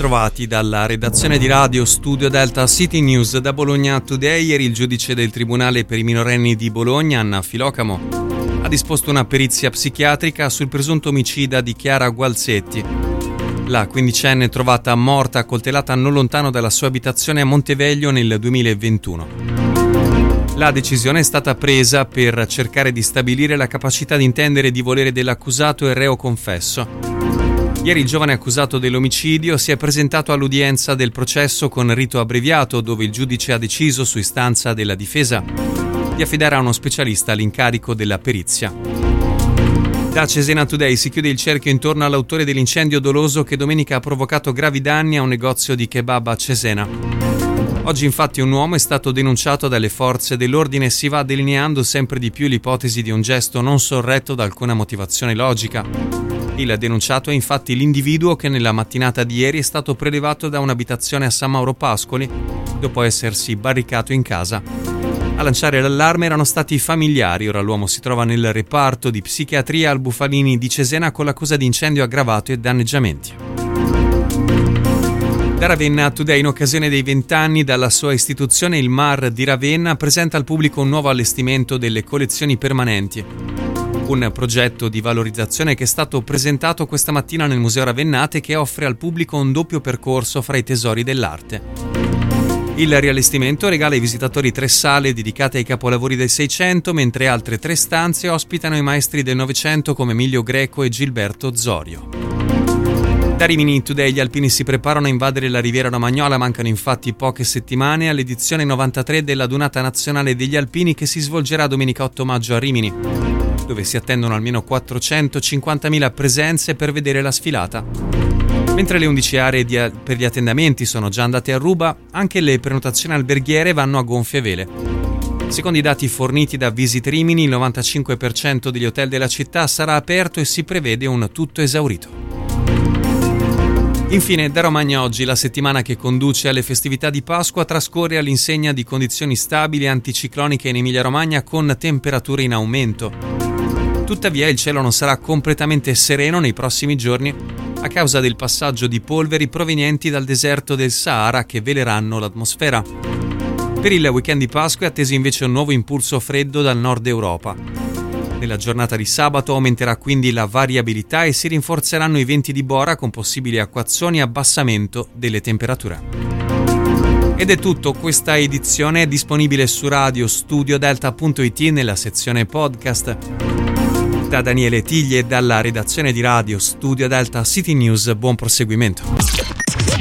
bentrovati dalla redazione di Radio Studio Delta City News da Bologna Today. Ieri il giudice del Tribunale per i minorenni di Bologna, Anna Filocamo, ha disposto una perizia psichiatrica sul presunto omicida di Chiara Gualzetti. La quindicenne trovata morta accoltellata non lontano dalla sua abitazione a Monteveglio nel 2021. La decisione è stata presa per cercare di stabilire la capacità di intendere e di volere dell'accusato e reo confesso. Ieri il giovane accusato dell'omicidio si è presentato all'udienza del processo con rito abbreviato, dove il giudice ha deciso, su istanza della difesa, di affidare a uno specialista l'incarico della perizia. Da Cesena Today si chiude il cerchio intorno all'autore dell'incendio doloso che domenica ha provocato gravi danni a un negozio di kebab a Cesena. Oggi infatti un uomo è stato denunciato dalle forze dell'ordine e si va delineando sempre di più l'ipotesi di un gesto non sorretto da alcuna motivazione logica. Il denunciato è infatti l'individuo che nella mattinata di ieri è stato prelevato da un'abitazione a San Mauro Pascoli dopo essersi barricato in casa. A lanciare l'allarme erano stati i familiari. Ora l'uomo si trova nel reparto di psichiatria al Bufalini di Cesena con l'accusa di incendio aggravato e danneggiamenti. Da Ravenna Today, in occasione dei 20 anni dalla sua istituzione, il MAR di Ravenna presenta al pubblico un nuovo allestimento delle collezioni permanenti. Un progetto di valorizzazione che è stato presentato questa mattina nel Museo Ravennate, che offre al pubblico un doppio percorso fra i tesori dell'arte. Il riallestimento regala ai visitatori 3 sale dedicate ai capolavori del Seicento, mentre altre 3 stanze ospitano i maestri del Novecento come Emilio Greco e Gilberto Zorio. Da Rimini Today gli alpini si preparano a invadere la Riviera Romagnola, mancano infatti poche settimane all'edizione 93 della Dunata Nazionale degli Alpini che si svolgerà domenica 8 maggio a Rimini, dove si attendono almeno 450.000 presenze per vedere la sfilata. Mentre le 11 aree per gli attendamenti sono già andate a ruba, anche le prenotazioni alberghiere vanno a gonfie vele. Secondo i dati forniti da Visit Rimini, il 95% degli hotel della città sarà aperto e si prevede un tutto esaurito. Infine, da Romagna oggi la settimana che conduce alle festività di Pasqua trascorre all'insegna di condizioni stabili e anticicloniche in Emilia-Romagna con temperature in aumento. Tuttavia il cielo non sarà completamente sereno nei prossimi giorni a causa del passaggio di polveri provenienti dal deserto del Sahara che veleranno l'atmosfera. Per il weekend di Pasqua è atteso invece un nuovo impulso freddo dal nord Europa. Nella giornata di sabato aumenterà quindi la variabilità e si rinforzeranno i venti di bora con possibili acquazzoni e abbassamento delle temperature. Ed è tutto, questa edizione è disponibile su radiostudiodelta.it nella sezione podcast. Da Daniele Tigli e dalla redazione di Radio Studio Delta City News, buon proseguimento.